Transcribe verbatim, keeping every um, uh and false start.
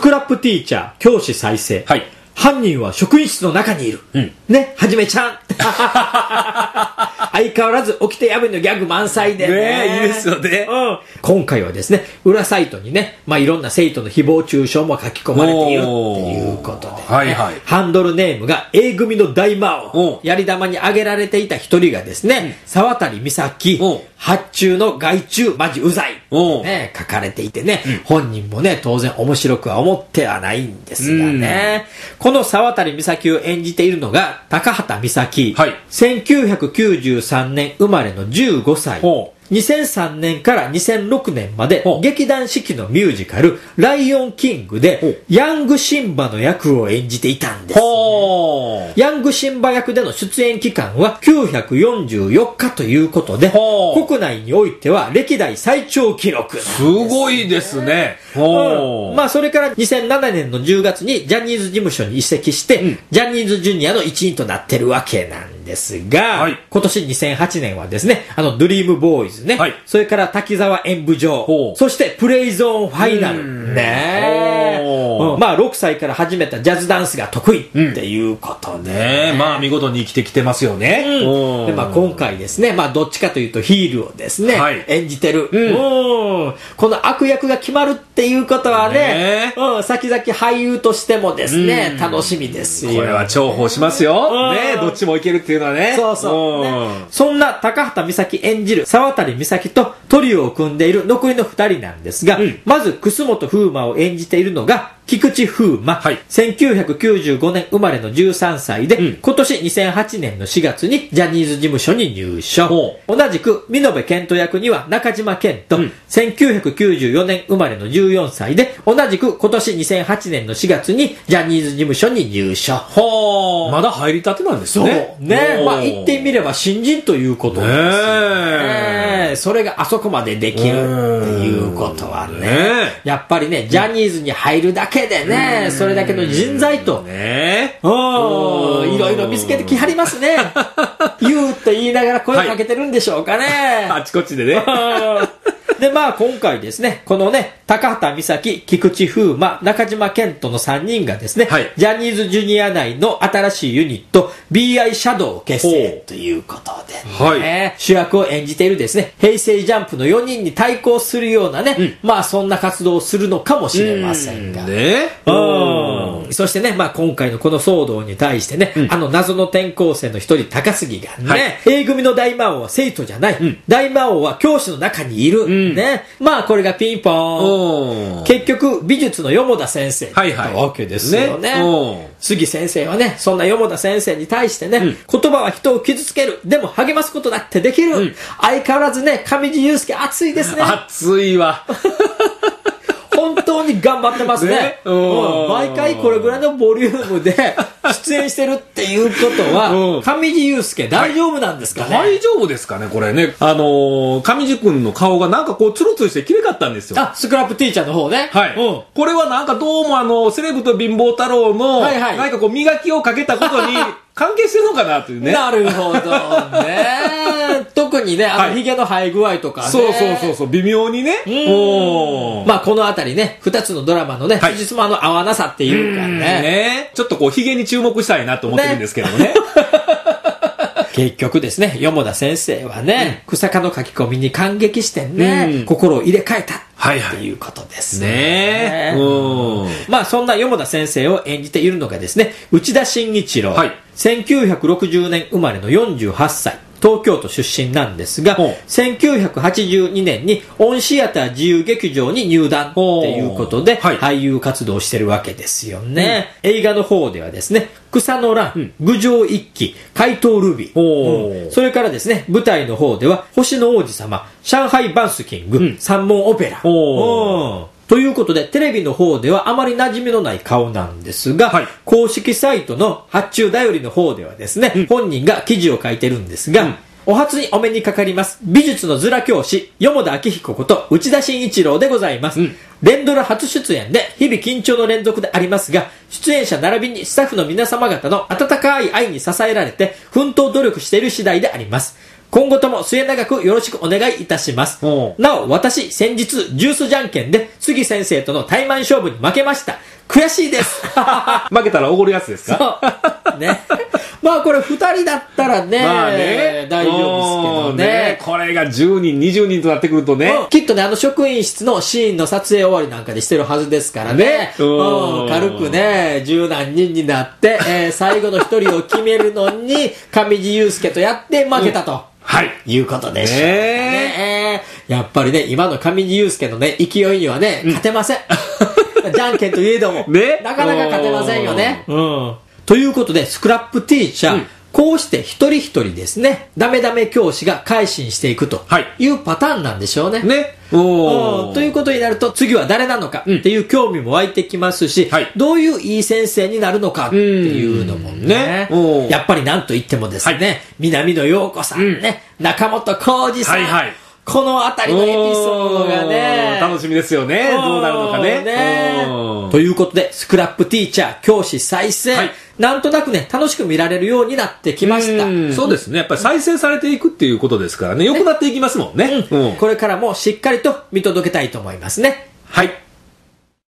クラップティーチャー、教師再生。 はい。 犯人は職員室の中にいる。うん、ね、はじめちゃん。相変わらず起きてやめのギャグ満載でね。 ねいいですよね。 うん。今回はですね、裏サイトにね、まあいろんな生徒の誹謗中傷も書き込まれているっていうことで、ね。 はいはい。 ハンドルネームが A 組の大魔王。やり玉に挙げられていた一人がですね、うん、沢渡美咲。発注の害虫マジうざい、ね、書かれていてね、うん、本人もね当然面白くは思ってはないんですがね、うん、この沢渡美咲を演じているのが高畑美咲、はい、せんきゅうひゃくきゅうじゅうさんねん生まれのじゅうごさい、にせんさんねんからにせんろくねんまで劇団四季のミュージカルライオンキングでヤングシンバの役を演じていたんです、ね、ヤングシンバ役での出演期間はきゅうひゃくよんじゅうよっかということで国内においては歴代最長記録なんです、ね、 すごいですね、 うん、まあそれからにせんななねんのじゅうがつにジャニーズ事務所に移籍して、うん、ジャニーズジュニアの一員となってるわけなんですが、はい、今年にせんはちねんはですねあのドリームボーイズね、はい、それから滝沢演舞場、そしてプレイゾーンファイナルね、うん、まあろくさいから始めたジャズダンスが得意っていうことで、ねね、まあ見事に生きてきてますよね、 うん、でまあ、今回ですね、まあ、どっちかというとヒールをですね、はい、演じてる、うんうん、この悪役が決まるっていうことはね、ね、うん、先々俳優としてもですね、うん、楽しみですよ。 これは重宝しますよ、ね、どっちもいけるっていうのはね、 そうそう、ね、そんな高畑美咲演じる沢渡美咲とトリオを組んでいる残りのふたりなんですが、うん、まず楠本風磨を演じているのが菊池風磨、はい、せんきゅうひゃくきゅうじゅうごねん生まれのじゅうさんさいで、うん、今年にせんはちねんのしがつにジャニーズ事務所に入所。同じく見延健人役には中島健人、うん、せんきゅうひゃくきゅうじゅうよねん生まれのじゅうよんさいで同じく今年にせんはちねんのしがつにジャニーズ事務所に入所。 はあ、まだ入りたてなんですね。 そうね、まあ言ってみれば新人ということですよね。ね、それがあそこまでできるっていうことはね、ね、やっぱりねジャニーズに入るだけでね、それだけの人材とね、いろいろ見つけてきはりますね。言うって言いながら声かけてるんでしょうかね、 はい、あちこちでね。 でまあ今回ですねこのね高畑美咲、菊池風磨、中島健人のさんにんがですね、はい、ジャニーズジュニア内の新しいユニット ビーアイ シャドウを結成ということで、ね、はい、主役を演じているですね平成ジャンプのよにんに対抗するようなね、うん、まあそんな活動をするのかもしれませんが、うんね、うん、そしてね、まあ、今回のこの騒動に対してね、うん、あの謎の転校生の一人高杉がね、はい、A 組の大魔王は生徒じゃない、うん、大魔王は教師の中にいる、うんね、まあこれがピンポーン、結局美術の四田先生だったわけですよね、はいはいね、杉先生はねそんな四田先生に対してね、うん、言葉は人を傷つける、でも励ますことだってできる、うん、相変わらずね上地雄介熱いですね。 熱いわ本当に頑張ってますね。ね、うん、毎回これぐらいのボリュームで出演してるっていうことは、うん、上地雄介大丈夫なんですかね、 はい、大丈夫ですかねこれね。あのー、上地君の顔がなんかこうツルツルして綺麗かったんですよ。 あ、スクラップティーチャーの方ね。 はい、うん、これはなんかどうもあのセレブと貧乏太郎の、はいはい、なんかこう磨きをかけたことに関係してるのかなというね。 なるほどね。特にね、あの、髭の生え具合とかね。 そうそうそうそう、微妙にね。 うん。まあ、このあたりね、二つのドラマのね、辻褄の合わなさっていうかね。 ね。ちょっとこう、髭に注目したいなと思ってるんですけどもね。ね結局ですね、四田先生はね、うん、草加の書き込みに感激してね、うん、心を入れ替えた。はいはい、っていうことですね。ねえ。うん。まあそんな四田先生を演じているのがですね、内田真一郎。はい。せんきゅうひゃくろくじゅうねん生まれのよんじゅうはっさい。東京都出身なんですが、せんきゅうひゃくはちじゅうにねんにオンシアター自由劇場に入団っていうことで、はい、俳優活動してるわけですよね、うん。映画の方ではですね、草の乱、うん、郡上一揆、怪盗ルビー、うん、それからですね、舞台の方では星の王子様、上海バンスキング、うん、三門オペラ。ということで、テレビの方ではあまり馴染みのない顔なんですが、はい、公式サイトの発注だよりの方ではですね、うん、本人が記事を書いてるんですが、うん、お初にお目にかかります。美術のズラ教師、四田明彦こと内田真一郎でございます。うん、連ドラ初出演で日々緊張の連続でありますが、出演者並びにスタッフの皆様方の温かい愛に支えられて奮闘努力している次第であります。 今後とも末永くよろしくお願いいたします。なお、私、先日、ジュースじゃんけんで、杉先生との対マン勝負に負けました。悔しいです。 負けたらおごるやつですか？ そう。ね。まあこれ二人だったらね、まあね大丈夫ですけどね。ねこれがじゅうにん、にじゅうにんとなってくるとね。 うん、きっとね、あの職員室のシーンの撮影終わりなんかでしてるはずですからね。ねうん、軽くね、十何人になって、えー、最後の一人を決めるのに、上地雄介とやって負けたと。うんはい。 いうことでしょうね。ねやっぱりね、今の上地雄介のね、勢いにはね、勝てません。うん、じゃんけんといえども、ね、なかなか勝てませんよね。うん。ということで、スクラップティーチャー、うん、こうして一人一人ですね、ダメダメ教師が改心していくというパターンなんでしょうね。 ね。 おということになると、次は誰なのかっていう興味も湧いてきますし、うん、どういういい先生になるのかっていうのもね、ねやっぱりなんと言ってもですね、はい、南野陽子さんね、うん、中本浩二さん、はいはいこのあたりのエピソードがね。 楽しみですよね。どうなるのかね。ねということで、スクラップティーチャー、教師再生、はい。なんとなくね、楽しく見られるようになってきました。 うそうですね。やっぱり再生されていくっていうことですからね。良くなっていきますもんね。 うんうん、これからもしっかりと見届けたいと思いますね。 はい。